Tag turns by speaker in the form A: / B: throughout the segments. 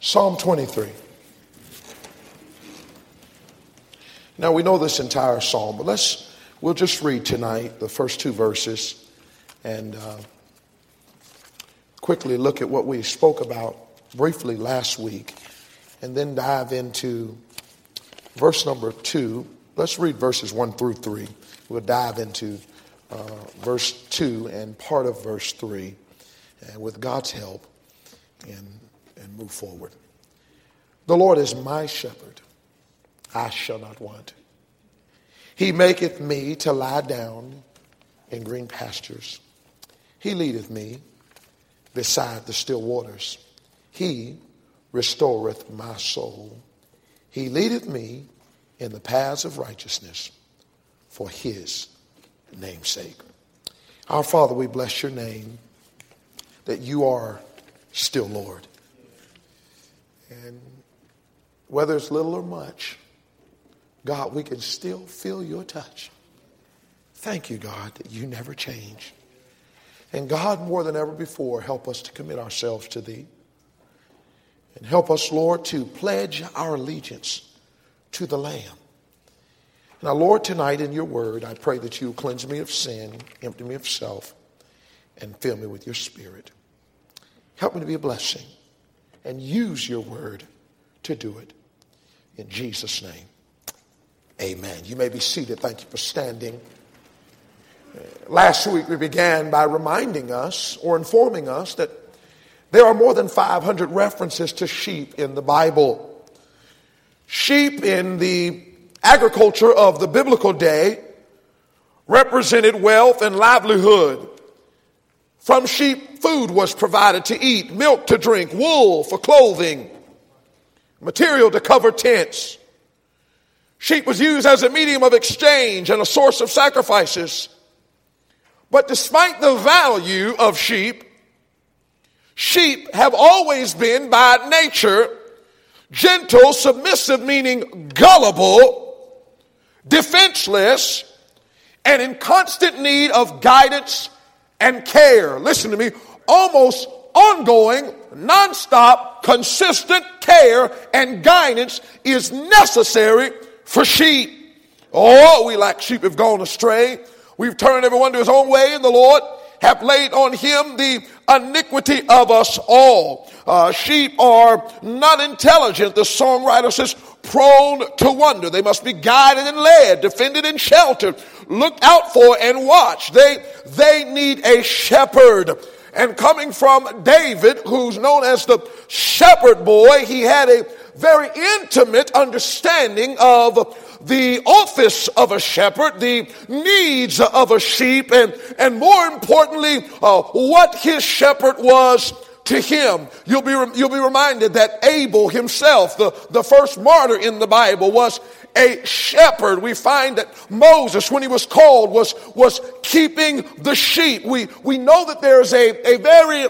A: Psalm 23. Now we know this entire psalm, but we'll just read tonight the first two verses and quickly look at what we spoke about briefly last week and then dive into verse number 2. Let's read verses 1 through 3. We'll dive into verse 2 and part of verse 3 with God's help and move forward. The Lord is my shepherd, I shall not want. He maketh me to lie down in green pastures. He leadeth me beside the still waters. He restoreth my soul. He leadeth me in the paths of righteousness for his name's sake. Our Father, we bless your name that you are still Lord. And whether it's little or much, God, we can still feel your touch. Thank you, God, that you never change. And God, more than ever before, help us to commit ourselves to thee. And help us, Lord, to pledge our allegiance to the Lamb. Now, Lord, tonight in your word, I pray that you will cleanse me of sin, empty me of self, and fill me with your spirit. Help me to be a blessing and use your word to do it. In Jesus' name, amen. You may be seated. Thank you for standing. Last week we began by reminding us or informing us that there are more than 500 references to sheep in the Bible. Sheep in the agriculture of the biblical day represented wealth and livelihood. From sheep, food was provided to eat, milk to drink, wool for clothing, material to cover tents. Sheep was used as a medium of exchange and a source of sacrifices. But despite the value of sheep, sheep have always been by nature gentle, submissive, meaning gullible, defenseless, and in constant need of guidance and care. Listen to me, almost ongoing, nonstop, consistent care and guidance is necessary for sheep. Oh, we like sheep have gone astray. We've turned everyone to his own way, and the Lord hath laid on him the iniquity of us all. Sheep are not intelligent. The songwriter says, prone to wander. They must be guided and led, defended and sheltered, looked out for and watched. They need a shepherd. And coming from David, who's known as the shepherd boy, he had a very intimate understanding of the office of a shepherd, the needs of a sheep, and more importantly, what his shepherd was to him. You'll be reminded that Abel himself, the first martyr in the Bible, was a shepherd. We find that Moses, when he was called, was keeping the sheep. We know that there's a very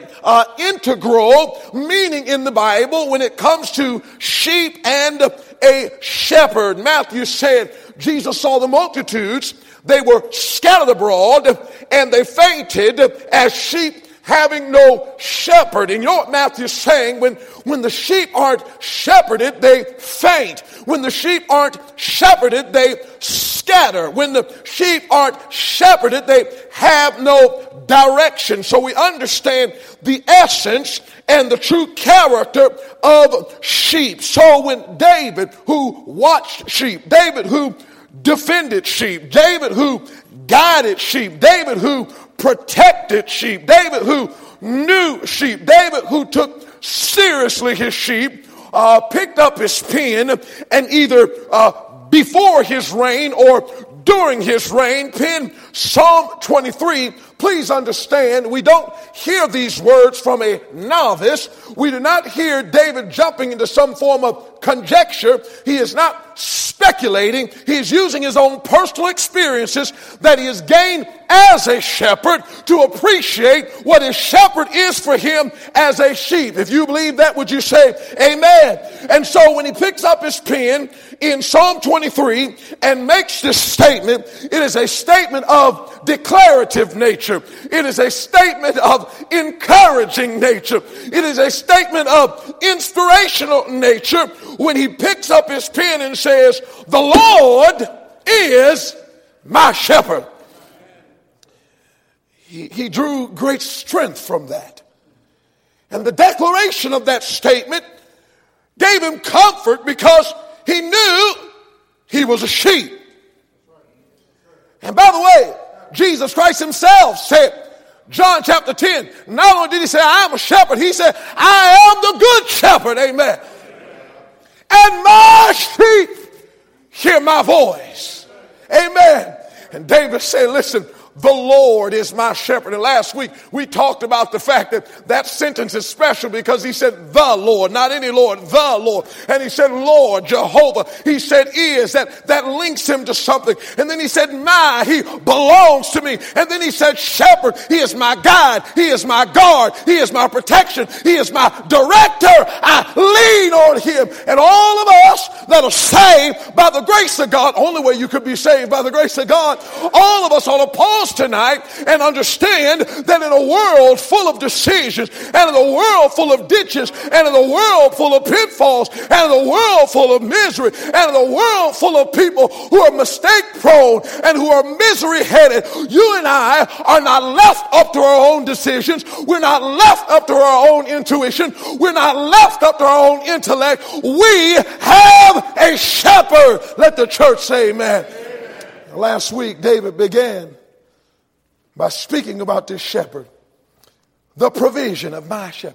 A: integral meaning in the Bible when it comes to sheep and a shepherd. Matthew said Jesus saw the multitudes. They were scattered abroad and they fainted as sheep having no shepherd. And you know what Matthew's saying? When the sheep aren't shepherded, they faint. When the sheep aren't shepherded, they scatter. When the sheep aren't shepherded, they have no direction. So we understand the essence and the true character of sheep. So when David, who watched sheep, David who defended sheep, David who guided sheep, David who protected sheep, David who knew sheep, David who took seriously his sheep, picked up his pen and either before his reign or during his reign penned Psalm 23. Please understand, we don't hear these words from a novice. We do not hear David jumping into some form of conjecture. He is not speculating. He's using his own personal experiences that he has gained as a shepherd to appreciate what his shepherd is for him as a sheep. If you believe that, would you say amen? And so when he picks up his pen in Psalm 23 and makes this statement, it is a statement of declarative nature. It is a statement of encouraging nature. It is a statement of inspirational nature when he picks up his pen and says, the Lord is my shepherd. He drew great strength from that. And the declaration of that statement gave him comfort because he knew he was a sheep. And by the way, Jesus Christ himself said, John chapter 10, not only did he say, I am a shepherd, he said, I am the good shepherd, amen. And my sheep hear my voice, amen. And David said, listen, the Lord is my shepherd. And last week we talked about the fact that that sentence is special because he said the Lord, not any Lord, the Lord. And he said Lord, Jehovah. He said is, that links him to something. And then he said my, he belongs to me. And then he said shepherd, he is my guide, he is my guard, he is my protection, he is my director. I lean on him. And all of us that are saved by the grace of God, only way you could be saved by the grace of God, all of us ought to pause tonight and understand that in a world full of decisions, and in a world full of ditches, and in a world full of pitfalls, and in a world full of misery, and in a world full of people who are mistake prone and who are misery headed, you and I are not left up to our own decisions. We're not left up to our own intuition. We're not left up to our own intellect. We have a shepherd. Let the church say amen. Last week David began by speaking about this shepherd, the provision of my shepherd.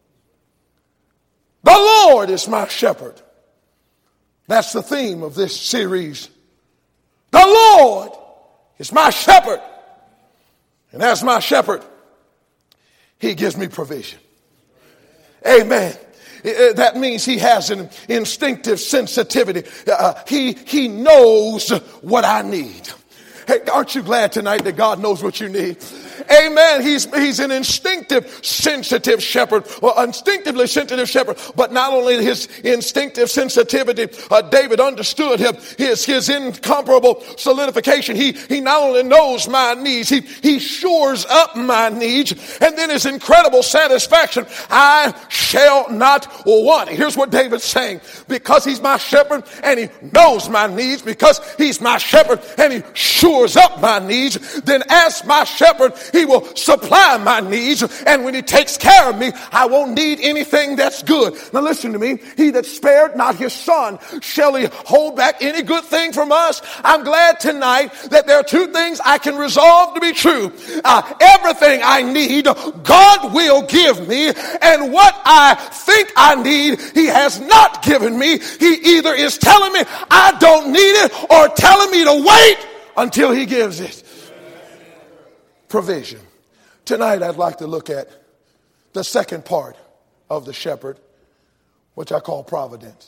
A: The Lord is my shepherd. That's the theme of this series. The Lord is my shepherd. And as my shepherd, he gives me provision. Amen. That means he has an instinctive sensitivity. He knows what I need. Hey, aren't you glad tonight that God knows what you need? Amen. He's an instinctive, sensitive shepherd, or instinctively sensitive shepherd. But not only his instinctive sensitivity, David understood his incomparable solidification. He not only knows my needs, he shores up my needs, and then his incredible satisfaction. I shall not want. Here's what David's saying: because he's my shepherd and he knows my needs, because he's my shepherd and he shores up my needs, then as my shepherd, he will supply my needs. And when he takes care of me, I won't need anything that's good. Now listen to me. He that spared not his son, shall he hold back any good thing from us? I'm glad tonight that there are two things I can resolve to be true. Everything I need, God will give me. And what I think I need, he has not given me. He either is telling me I don't need it or telling me to wait until he gives it. Provision. Tonight I'd like to look at the second part of the shepherd, which I call providence.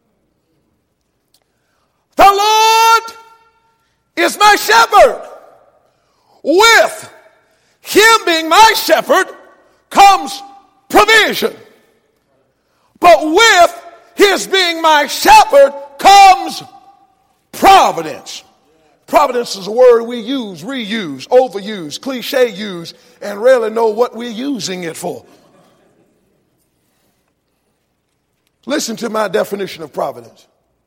A: The Lord is my shepherd. With him being my shepherd comes provision. But with his being my shepherd comes providence. Providence is a word we use, reuse, overuse, cliche use, and rarely know what we're using it for. Listen to my definition of providence.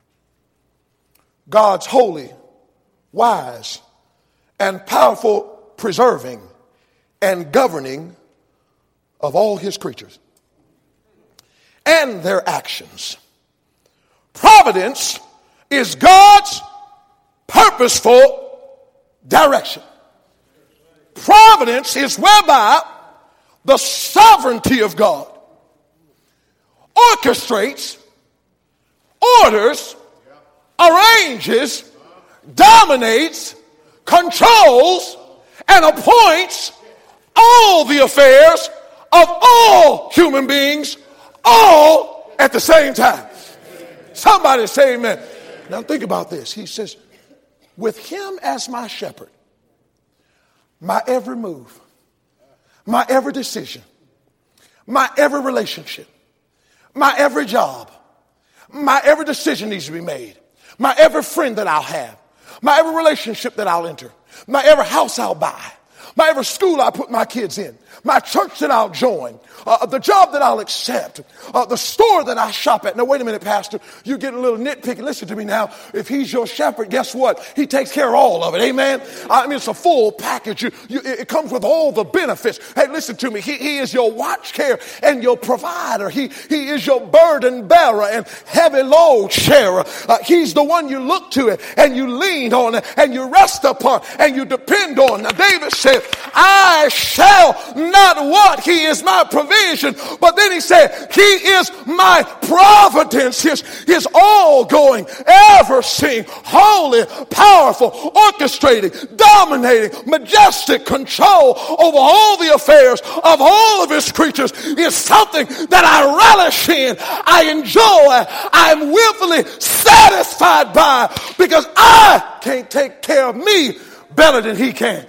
A: God's holy, wise, and powerful preserving and governing of all his creatures and their actions. Providence is God's purposeful direction. Providence is whereby the sovereignty of God orchestrates, orders, arranges, dominates, controls, and appoints all the affairs of all human beings, all at the same time. Somebody say amen. Now think about this. He says, with him as my shepherd, my every move, my every decision, my every relationship, my every job, my every decision needs to be made, my every friend that I'll have, my every relationship that I'll enter, my every house I'll buy, my every school I put my kids in, my church that I'll join, the job that I'll accept, the store that I shop at. Now, wait a minute, Pastor. You're getting a little nitpicky. Listen to me now. If he's your shepherd, guess what? He takes care of all of it. Amen? I mean, it's a full package. It comes with all the benefits. Hey, listen to me. He is your watch care and your provider. He is your burden bearer and heavy load sharer. He's the one you look to and you lean on and you rest upon and you depend on. Now, David said, I shall not want. He is my provision. But then he said, he is my providence, his all-going, ever-seeing, holy, powerful, orchestrating, dominating, majestic control over all the affairs of all of his creatures is something that I relish in, I enjoy, I'm willfully satisfied by, because I can't take care of me better than he can.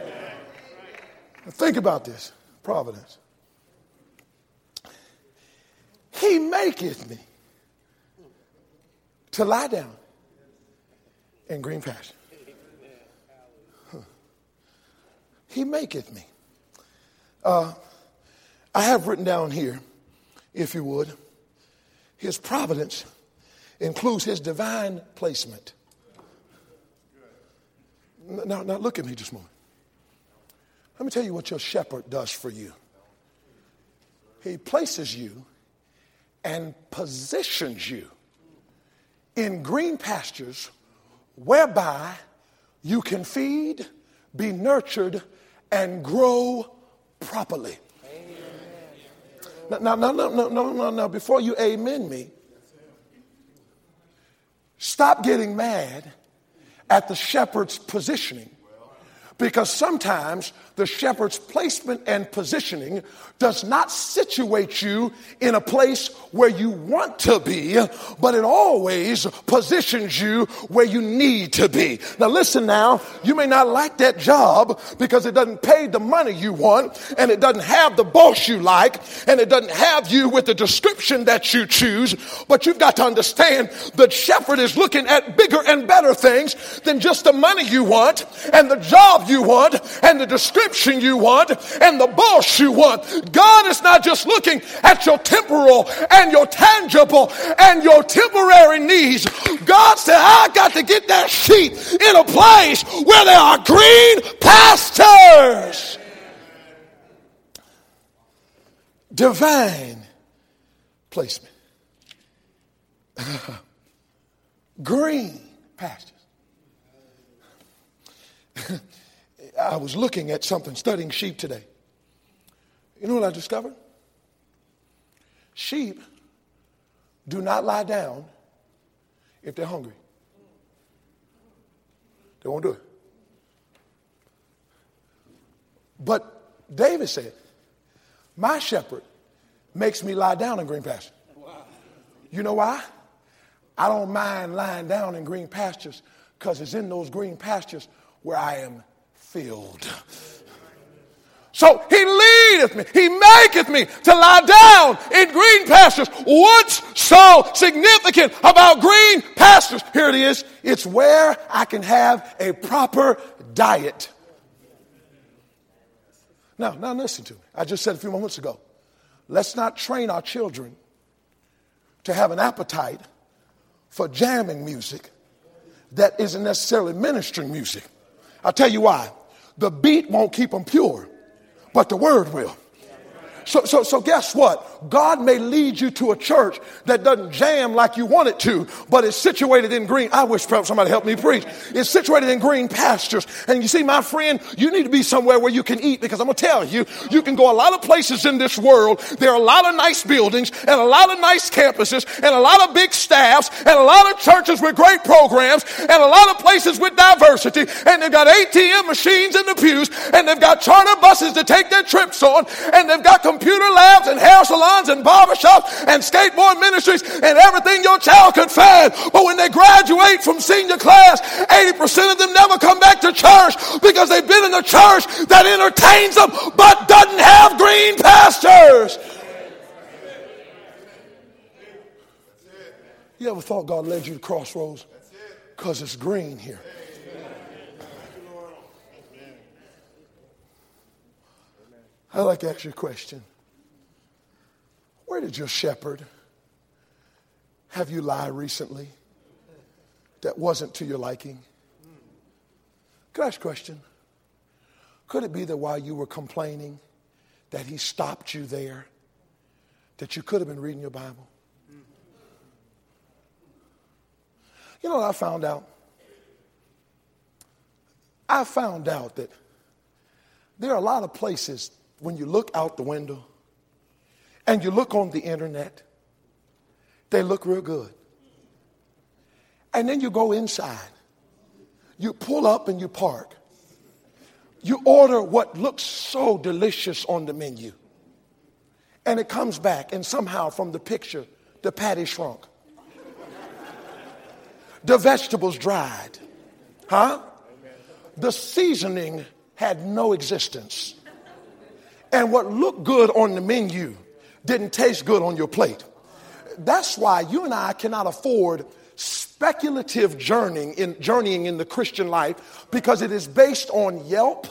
A: Think about this, providence. He maketh me to lie down in green pasture. He maketh me. I have written down here, if you would, his providence includes his divine placement. Now look at me just a moment. Let me tell you what your shepherd does for you. He places you and positions you in green pastures whereby you can feed, be nurtured, and grow properly. Now, before you amen me, stop getting mad at the shepherd's positioning. Because sometimes the shepherd's placement and positioning does not situate you in a place where you want to be, but it always positions you where you need to be. Now listen now, you may not like that job because it doesn't pay the money you want, and it doesn't have the boss you like, and it doesn't have you with the description that you choose, but you've got to understand the shepherd is looking at bigger and better things than just the money you want and the job you want and the description you want and the boss you want. God is not just looking at your temporal and your tangible and your temporary needs. God said, I got to get that sheep in a place where there are green pastures. Divine placement. Green pastures. I was looking at something, studying sheep today. You know what I discovered? Sheep do not lie down if they're hungry. They won't do it. But David said, my shepherd makes me lie down in green pastures. You know why? I don't mind lying down in green pastures because it's in those green pastures where I am filled. So he leadeth me, he maketh me to lie down in green pastures. What's so significant about green pastures? Here it is. It's where I can have a proper diet. Now listen to me. I just said a few moments ago, let's not train our children to have an appetite for jamming music that isn't necessarily ministering music. I'll tell you why. The beat won't keep them pure, but the word will. So guess what? God may lead you to a church that doesn't jam like you want it to, but it's situated in green. I wish perhaps somebody help me preach. It's situated in green pastures. And you see, my friend, you need to be somewhere where you can eat, because I'm going to tell you, you can go a lot of places in this world. There are a lot of nice buildings and a lot of nice campuses and a lot of big staffs and a lot of churches with great programs and a lot of places with diversity. And they've got ATM machines in the pews, and they've got charter buses to take their trips on, and they've got computer labs and hair salons and barbershops and skateboard ministries and everything your child could find. But when they graduate from senior class, 80% of them never come back to church because they've been in a church that entertains them but doesn't have green pastures. You ever thought God led you to Crossroads? Because it's green here. I'd like to ask you a question. Where did your shepherd have you lie recently that wasn't to your liking? Could I ask a question? Could it be that while you were complaining that he stopped you there, that you could have been reading your Bible? You know what I found out? I found out that there are a lot of places when you look out the window and you look on the internet, they look real good. And then you go inside, you pull up and you park. You order what looks so delicious on the menu. And it comes back and somehow from the picture, the patty shrunk. The vegetables dried. Huh? The seasoning had no existence. And what looked good on the menu didn't taste good on your plate. That's why you and I cannot afford speculative journeying in the Christian life, because it is based on Yelp,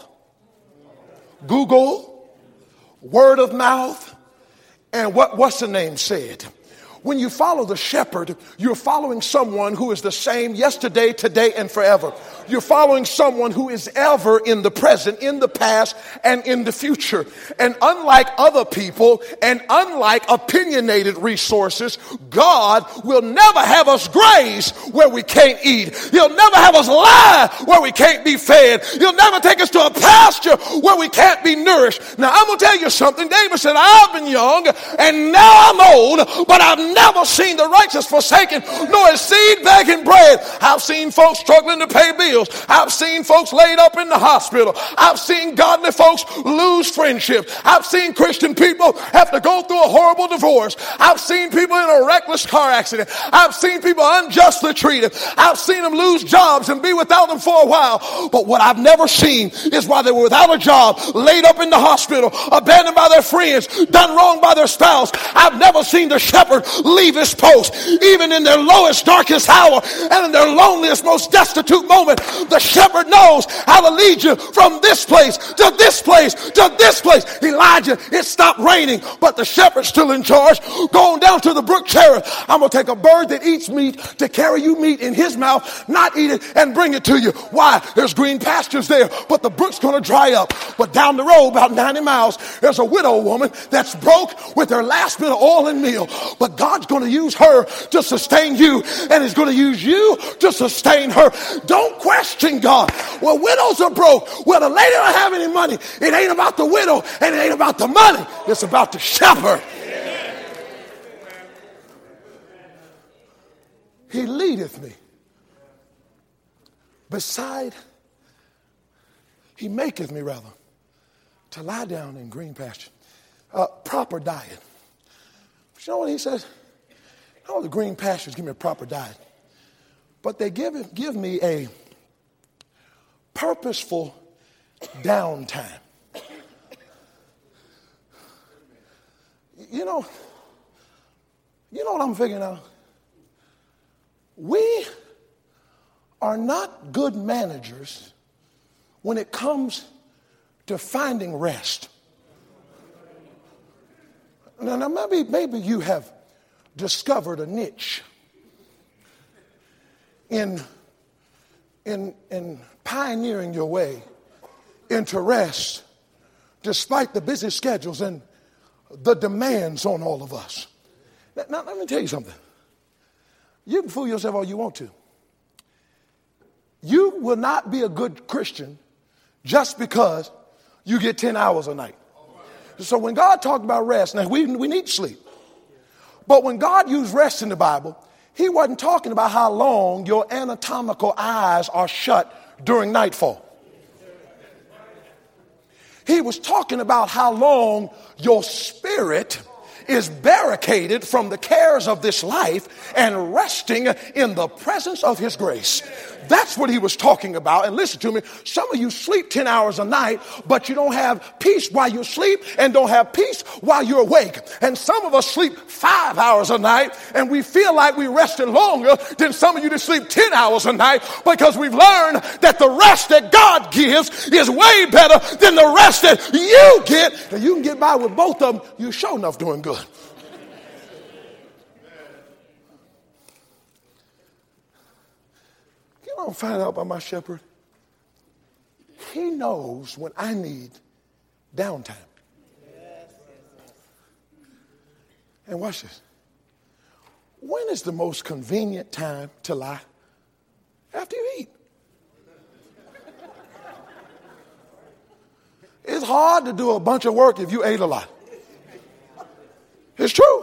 A: Google, word of mouth, and what's the name said. When you follow the shepherd, you're following someone who is the same yesterday, today, and forever. You're following someone who is ever in the present, in the past, and in the future. And unlike other people and unlike opinionated resources, God will never have us graze where we can't eat. He'll never have us lie where we can't be fed. He'll never take us to a pasture where we can't be nourished. Now, I'm going to tell you something. David said, I've been young and now I'm old, but I've never seen the righteous forsaken, nor his seed begging bread. I've seen folks struggling to pay bills. I've seen folks laid up in the hospital. I've seen godly folks lose friendships. I've seen Christian people have to go through a horrible divorce. I've seen people in a reckless car accident. I've seen people unjustly treated. I've seen them lose jobs and be without them for a while. But what I've never seen is while they were without a job, laid up in the hospital, abandoned by their friends, done wrong by their spouse, I've never seen the shepherd leave his post. Even in their lowest, darkest hour and in their loneliest, most destitute moment, the shepherd knows how to lead you from this place to this place to this place. Elijah, it stopped raining, but the shepherd's still in charge. Go on down to the brook Cherith. I'm going to take a bird that eats meat to carry you meat in his mouth, not eat it, and bring it to you. Why? There's green pastures there, but the brook's going to dry up. But down the road, about 90 miles, there's a widow woman that's broke with her last bit of oil and meal. But God's going to use her to sustain you, and he's going to use you to sustain her. Don't question God. Well, widows are broke. Well, the lady don't have any money. It ain't about the widow, and it ain't about the money. It's about the shepherd. He leadeth me beside, he maketh me rather to lie down in green pasture. Proper diet. You know what he says? Oh, the green pastures give me a proper diet. But they give me a purposeful downtime. You know what I'm figuring out? We are not good managers when it comes to finding rest. Now maybe you have discovered a niche in pioneering your way into rest despite the busy schedules and the demands on all of us. Now let me tell you something. You can fool yourself all you want to. You will not be a good Christian just because you get 10 hours a night. So when God talked about rest, now we need sleep. But when God used rest in the Bible, he wasn't talking about how long your anatomical eyes are shut during nightfall. He was talking about how long your spirit is barricaded from the cares of this life and resting in the presence of his grace. That's what he was talking about. And listen to me, some of you sleep 10 hours a night, but you don't have peace while you sleep and don't have peace while you're awake. And some of us sleep 5 hours a night and we feel like we rested longer than some of you that sleep 10 hours a night, because we've learned that the rest that God gives is way better than the rest that you get. And you can get by with both of them, you're sure enough doing good. I don't find out about my shepherd. He knows when I need downtime. And watch this. When is the most convenient time to lie? After you eat. It's hard to do a bunch of work if you ate a lot. It's true.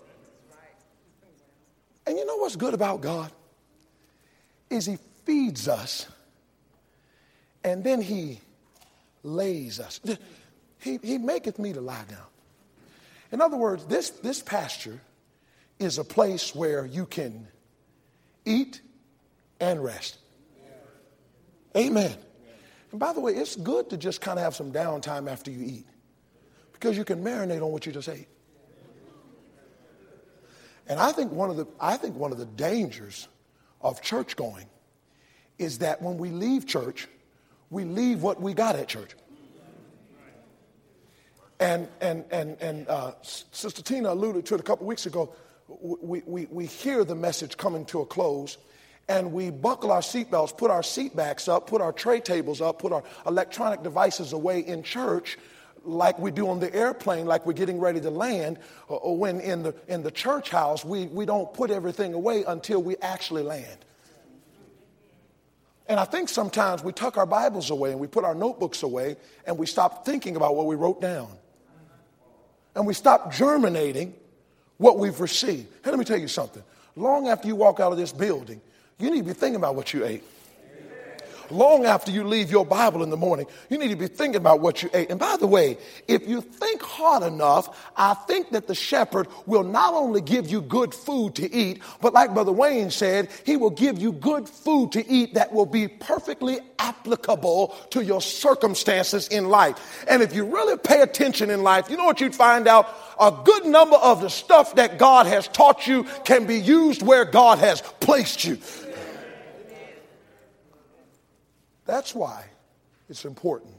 A: And you know what's good about God? Is he feeds us and then he lays us. He maketh me to lie down. In other words, this pasture is a place where you can eat and rest. Amen. And by the way, it's good to just kind of have some downtime after you eat, because you can marinate on what you just ate. And I think one of the dangers of church going is that when we leave church, we leave what we got at church. And Sister Tina alluded to it a couple weeks ago. We hear the message coming to a close, and we buckle our seatbelts, put our seat backs up, put our tray tables up, put our electronic devices away in church, like we do on the airplane, like we're getting ready to land. Or when in the church house, we don't put everything away until we actually land. And I think sometimes we tuck our Bibles away and we put our notebooks away and we stop thinking about what we wrote down. And we stop germinating what we've received. Hey, let me tell you something. Long after you walk out of this building, you need to be thinking about what you ate. Long after you leave your Bible in the morning, you need to be thinking about what you ate. And by the way, if you think hard enough, I think that the shepherd will not only give you good food to eat, but like Brother Wayne said, he will give you good food to eat that will be perfectly applicable to your circumstances in life. And if you really pay attention in life, you know what you'd find out? A good number of the stuff that God has taught you can be used where God has placed you. That's why it's important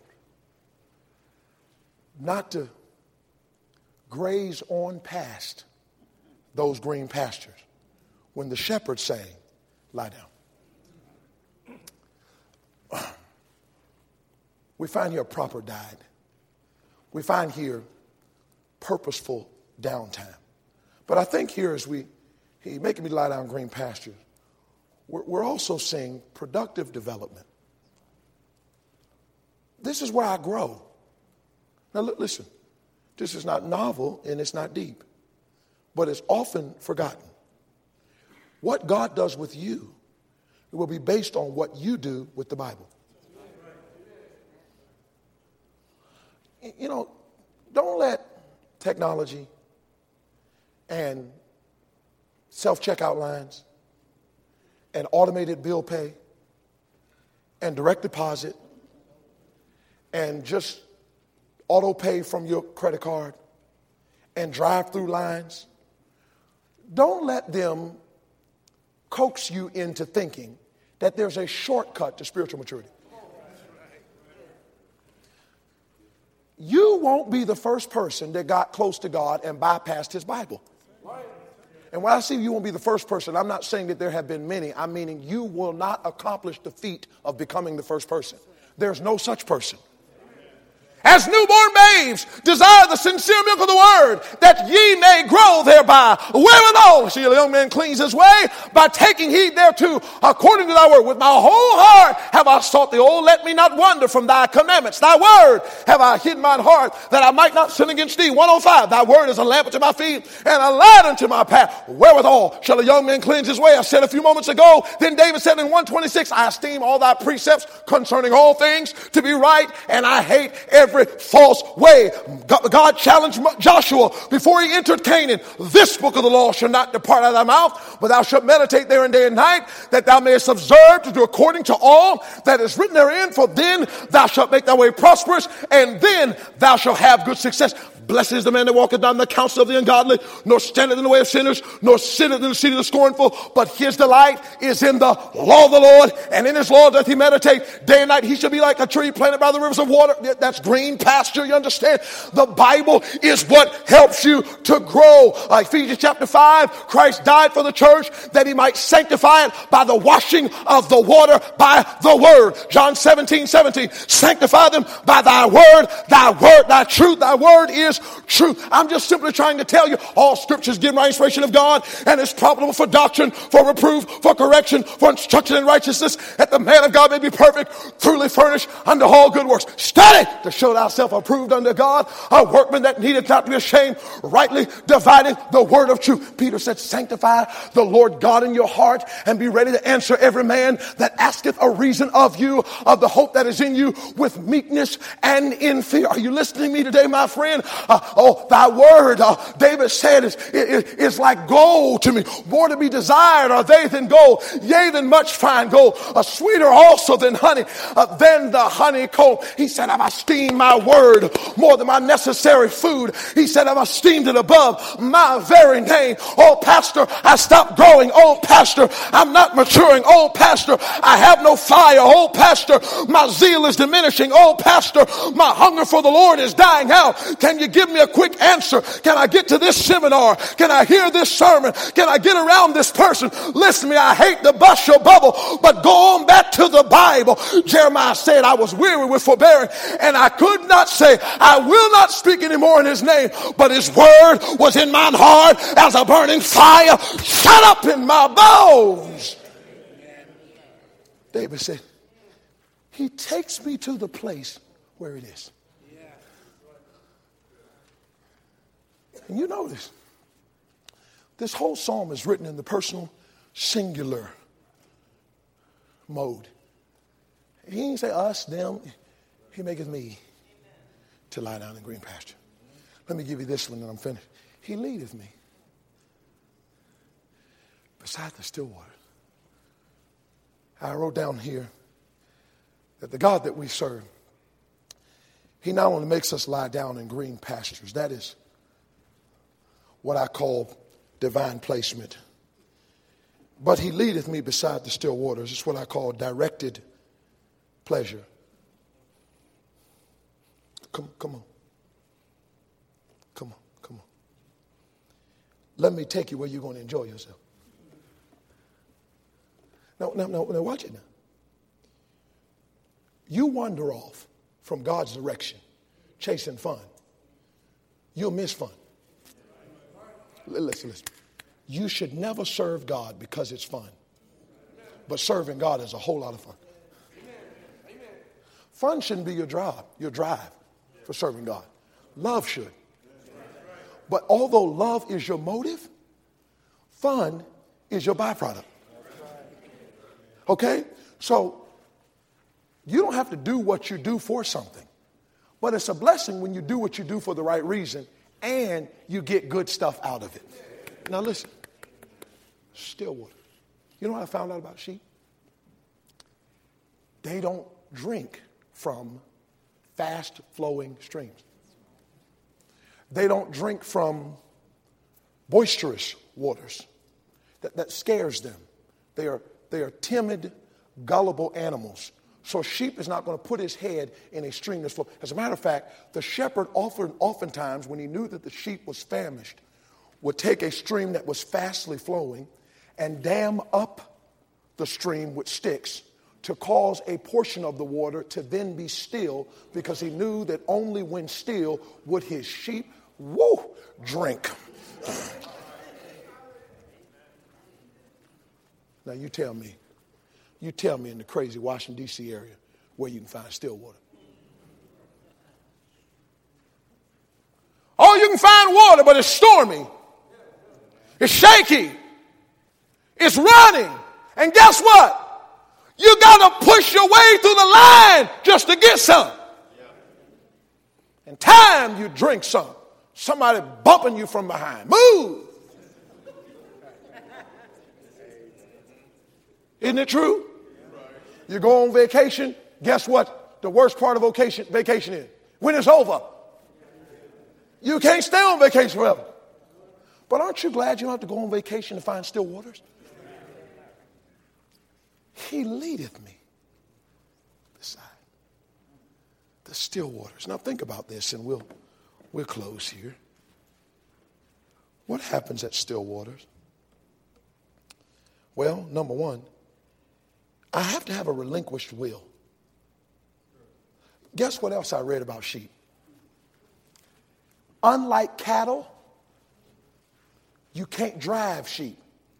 A: not to graze on past those green pastures when the shepherd's saying, lie down. We find here a proper diet. We find here purposeful downtime. But I think here as he's making me lie down green pastures, we're also seeing productive development. This is where I grow. Now, listen, this is not novel and it's not deep, but it's often forgotten. What God does with you will be based on what you do with the Bible. You know, don't let technology and self-checkout lines and automated bill pay and direct deposit and just auto pay from your credit card and drive-through lines, don't let them coax you into thinking that there's a shortcut to spiritual maturity. You won't be the first person that got close to God and bypassed his Bible. And when I say you won't be the first person, I'm not saying that there have been many. I'm meaning you will not accomplish the feat of becoming the first person. There's no such person. As newborn babes, desire the sincere milk of the word, that ye may grow thereby. Wherewithal, see, the young man cleans his way by taking heed thereto, according to thy word. With my whole heart have I sought thee. Oh, let me not wander from thy commandments. Thy word have I hid mine heart, that I might not sin against thee. 105, thy word is a lamp unto my feet and a light unto my path. Wherewithal shall a young man cleanse his way? I said a few moments ago, then David said in 126, I esteem all thy precepts concerning all things to be right, and I hate every every false way. God challenged Joshua before he entered Canaan. This book of the law shall not depart out of thy mouth, but thou shalt meditate therein day and night, that thou mayest observe to do according to all that is written therein. For then thou shalt make thy way prosperous, and then thou shalt have good success. Blessed is the man that walketh not in the counsel of the ungodly, nor standeth in the way of sinners, nor sitteth in the seat of the scornful. But his delight is in the law of the Lord, and in his law doth he meditate day and night. He shall be like a tree planted by the rivers of water. That's green pasture, you understand? The Bible is what helps you to grow. Ephesians chapter 5, Christ died for the church that he might sanctify it by the washing of the water by the word. John 17:17, sanctify them by thy word, thy truth, thy word is truth. I'm just simply trying to tell you all scripture is given by inspiration of God and is profitable for doctrine, for reproof, for correction, for instruction in righteousness, that the man of God may be perfect, truly furnished unto all good works. Study to show thyself approved unto God, a workman that needeth not to be ashamed, rightly dividing the word of truth. Peter said, sanctify the Lord God in your heart and be ready to answer every man that asketh a reason of you, of the hope that is in you, with meekness and in fear. Are you listening to me today, my friend? Thy word, David said, is like gold to me. More to be desired are they than gold, yea, than much fine gold, sweeter also than honey, than the honeycomb. He said, I've esteemed my word more than my necessary food. He said, I've esteemed it above my very name. Oh, pastor, I stopped growing. Oh, pastor, I'm not maturing. Oh, pastor, I have no fire. Oh, pastor, my zeal is diminishing. Oh, pastor, my hunger for the Lord is dying out. Can you give me a quick answer? Can I get to this seminar? Can I hear this sermon? Can I get around this person? Listen to me, I hate to bust your bubble, but go on back to the Bible. Jeremiah said, I was weary with forbearing, and I could not say, I will not speak anymore in his name, but his word was in mine heart as a burning fire shut up in my bones. David said, he takes me to the place where it is. And you notice, this whole psalm is written in the personal singular mode. He didn't say us, them. He maketh me to lie down in green pasture. Let me give you this one and I'm finished. He leadeth me beside the still water. I wrote down here that the God that we serve, he not only makes us lie down in green pastures, that is what I call divine placement, but he leadeth me beside the still waters. It's what I call directed pleasure. Come on. Let me take you where you're going to enjoy yourself. Now, watch it now. You wander off from God's direction, chasing fun. You'll miss fun. Listen. You should never serve God because it's fun. But serving God is a whole lot of fun. Fun shouldn't be your drive for serving God. Love should. But although love is your motive, fun is your byproduct. Okay? So you don't have to do what you do for something. But it's a blessing when you do what you do for the right reason and you get good stuff out of it. Now listen, still water. You know what I found out about sheep? They don't drink from fast-flowing streams. They don't drink from boisterous waters. That scares them. They are timid, gullible animals. So a sheep is not going to put his head in a stream that's full. As a matter of fact, the shepherd oftentimes, when he knew that the sheep was famished, would take a stream that was fastly flowing and dam up the stream with sticks to cause a portion of the water to then be still, because he knew that only when still would his sheep, drink. Now you tell me in the crazy Washington, D.C. area where you can find still water. Oh, you can find water, but it's stormy. It's shaky. It's running. And guess what? You got to push your way through the line just to get some. And time you drink some, somebody bumping you from behind. Move! Isn't it true? You go on vacation, guess what the worst part of vacation is? When it's over. You can't stay on vacation forever. But aren't you glad you don't have to go on vacation to find still waters? He leadeth me beside the still waters. Now think about this, and we'll close here. What happens at still waters? Well, number one, I have to have a relinquished will. Guess what else I read about sheep? Unlike cattle, you can't drive sheep.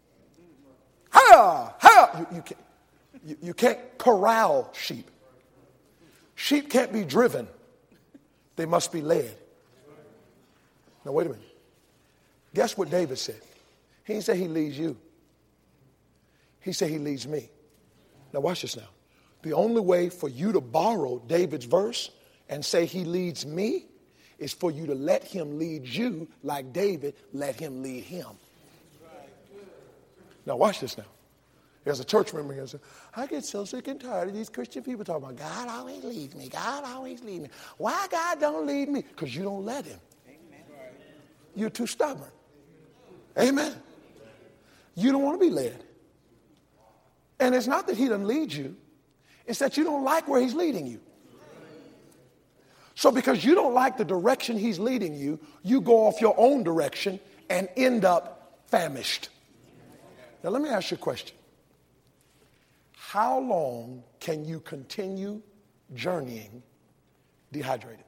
A: You can't corral sheep. Sheep can't be driven. They must be led. Now, wait a minute. Guess what David said? He didn't say he leads you. He said he leads me. Now, watch this now. The only way for you to borrow David's verse and say he leads me is for you to let him lead you like David let him lead him. Now, watch this now. There's a church member here and says, I get so sick and tired of these Christian people talking about God always leads me. God always leads me. Why God don't lead me? Because you don't let him. Amen. You're too stubborn. Amen. You don't want to be led. And it's not that he doesn't lead you. It's that you don't like where he's leading you. So because you don't like the direction he's leading you, you go off your own direction and end up famished. Now let me ask you a question. How long can you continue journeying dehydrated?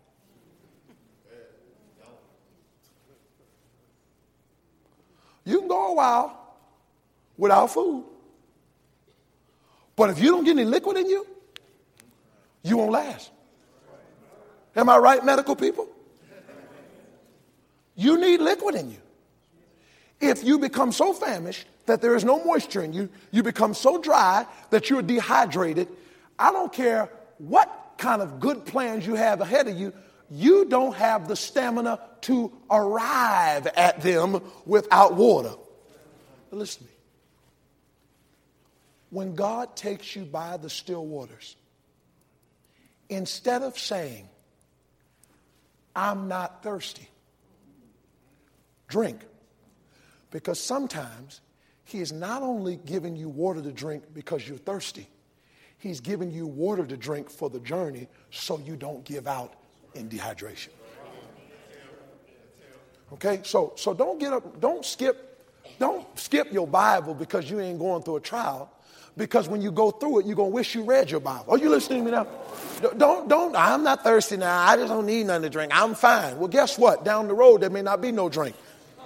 A: You can go a while without food. But if you don't get any liquid in you, you won't last. Am I right, medical people? You need liquid in you. If you become so famished that there is no moisture in you, you become so dry that you're dehydrated, I don't care what kind of good plans you have ahead of you, you don't have the stamina to arrive at them without water. But listen to me. When God takes you by the still waters, instead of saying, I'm not thirsty, drink. Because sometimes he is not only giving you water to drink because you're thirsty, he's giving you water to drink for the journey so you don't give out in dehydration. Okay, so don't get up, don't skip your Bible because you ain't going through a trial. Because when you go through it, you're going to wish you read your Bible. Are you listening to me now? Don't, I'm not thirsty now. I just don't need nothing to drink. I'm fine. Well, guess what? Down the road, there may not be no drink.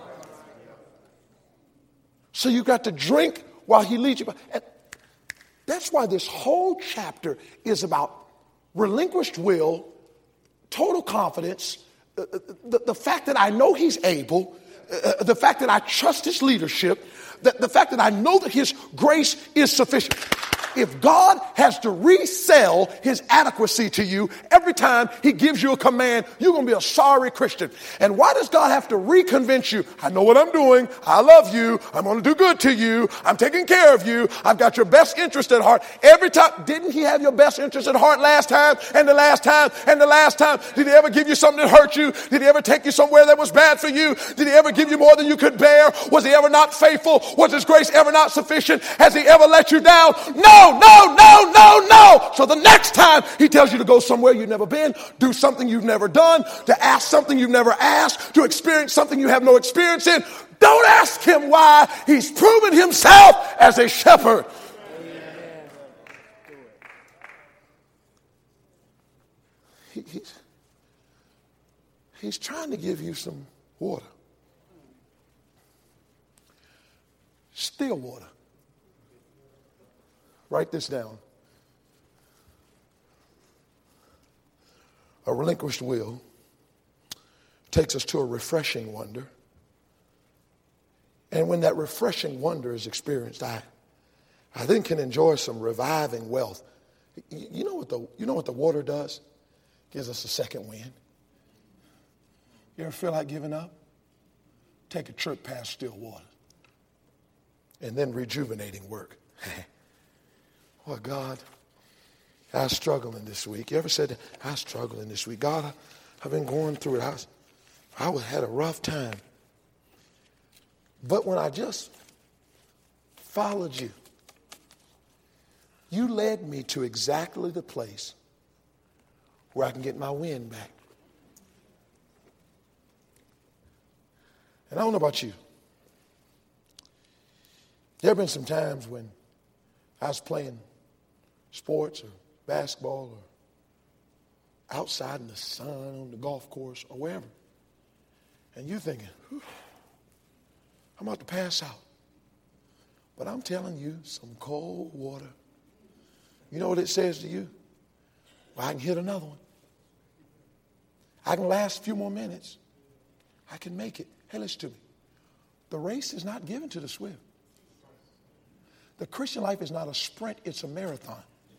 A: So you got to drink while he leads you. And that's why this whole chapter is about relinquished will, total confidence, the fact that I know he's able, the fact that I trust his leadership, the fact that I know that his grace is sufficient. If God has to resell his adequacy to you every time he gives you a command, you're going to be a sorry Christian. And why does God have to reconvince you? I know what I'm doing. I love you. I'm going to do good to you. I'm taking care of you. I've got your best interest at heart. Every time, didn't he have your best interest at heart last time and the last time and the last time? Did he ever give you something that hurt you? Did he ever take you somewhere that was bad for you? Did he ever give you more than you could bear? Was he ever not faithful? Was his grace ever not sufficient? Has he ever let you down? No. So the next time he tells you to go somewhere you've never been, do something you've never done, to ask something you've never asked, to experience something you have no experience in, don't ask him why. He's proven himself as a shepherd. He's trying to give you some water. Still water. Write this down. A relinquished will takes us to a refreshing wonder. And when that refreshing wonder is experienced, I then can enjoy some reviving wealth. You know what the water does? Gives us a second wind. You ever feel like giving up? Take a trip past still water. And then rejuvenating work. Oh, God, I was struggling this week. You ever said, I was struggling this week? God, I've been going through it. I had a rough time. But when I just followed you, you led me to exactly the place where I can get my wind back. And I don't know about you. There have been some times when I was playing sports or basketball or outside in the sun on the golf course or wherever. And you're thinking, I'm about to pass out. But I'm telling you, some cold water. You know what it says to you? Well, I can hit another one. I can last a few more minutes. I can make it. Hey, listen to me. The race is not given to the swift. The Christian life is not a sprint, it's a marathon.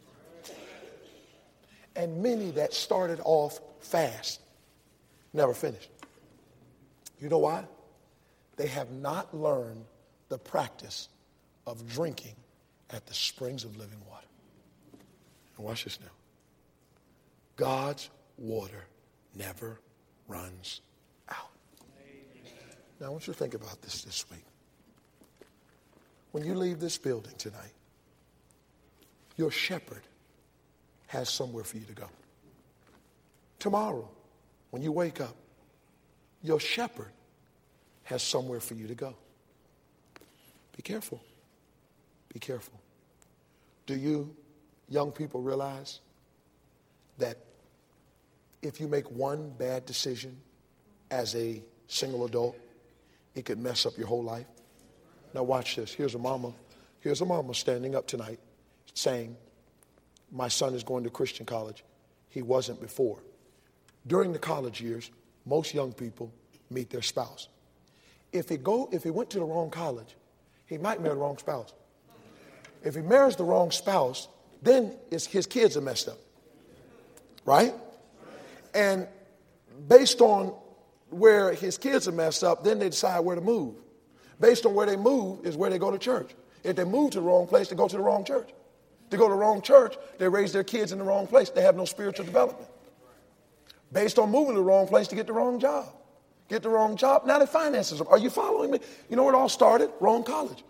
A: And many that started off fast never finished. You know why? They have not learned the practice of drinking at the springs of living water. And watch this now. God's water never runs out. Now I want you to think about this week. When you leave this building tonight, your shepherd has somewhere for you to go. Tomorrow, when you wake up, your shepherd has somewhere for you to go. Be careful. Be careful. Do you young people realize that if you make one bad decision as a single adult, it could mess up your whole life? Now watch this. Here's a mama standing up tonight saying, my son is going to Christian college. He wasn't before. During the college years, most young people meet their spouse. If he went to the wrong college, he might marry the wrong spouse. If he marries the wrong spouse, then his kids are messed up. Right? And based on where his kids are messed up, then they decide where to move. Based on where they move is where they go to church. If they move to the wrong place, they go to the wrong church. They go to the wrong church, they raise their kids in the wrong place. They have no spiritual development. Based on moving to the wrong place to get the wrong job. Get the wrong job, now their finances are you following me? You know where it all started? Wrong college.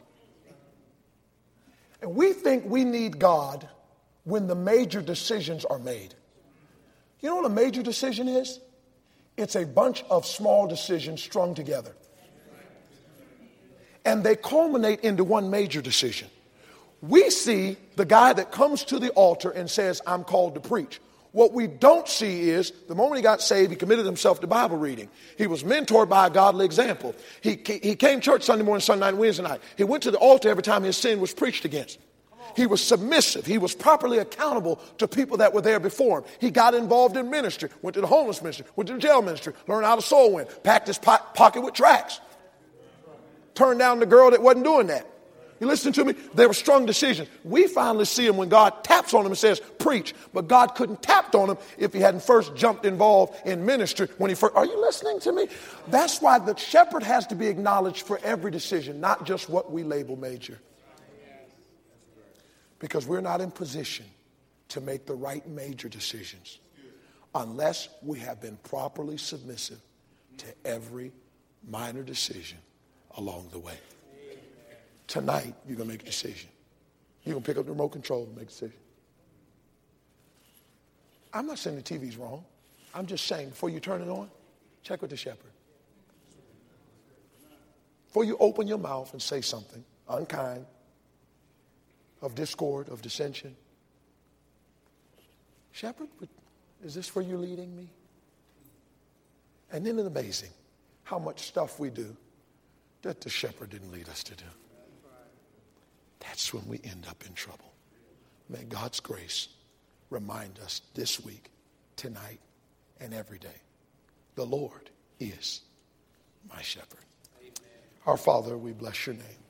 A: And we think we need God when the major decisions are made. You know what a major decision is? It's a bunch of small decisions strung together. And they culminate into one major decision. We see the guy that comes to the altar and says, I'm called to preach. What we don't see is the moment he got saved, he committed himself to Bible reading. He was mentored by a godly example. He came to church Sunday morning, Sunday night, and Wednesday night. He went to the altar every time his sin was preached against. He was submissive. He was properly accountable to people that were there before him. He got involved in ministry, went to the homeless ministry, went to the jail ministry, learned how to soul win, packed his pocket with tracts. Turned down the girl that wasn't doing that. You listen to me? They were strong decisions. We finally see him when God taps on him and says, preach. But God couldn't tap on him if he hadn't first jumped involved in ministry. Are you listening to me? That's why the shepherd has to be acknowledged for every decision, not just what we label major. Because we're not in position to make the right major decisions unless we have been properly submissive to every minor decision along the way. Tonight, you're going to make a decision. You're going to pick up the remote control and make a decision. I'm not saying the TV's wrong. I'm just saying before you turn it on, check with the shepherd. Before you open your mouth and say something unkind, of discord, of dissension, shepherd, is this where you're leading me? And then it's amazing how much stuff we do that the shepherd didn't lead us to do. That's when we end up in trouble. May God's grace remind us this week, tonight, and every day. The Lord is my shepherd. Amen. Our Father, we bless your name.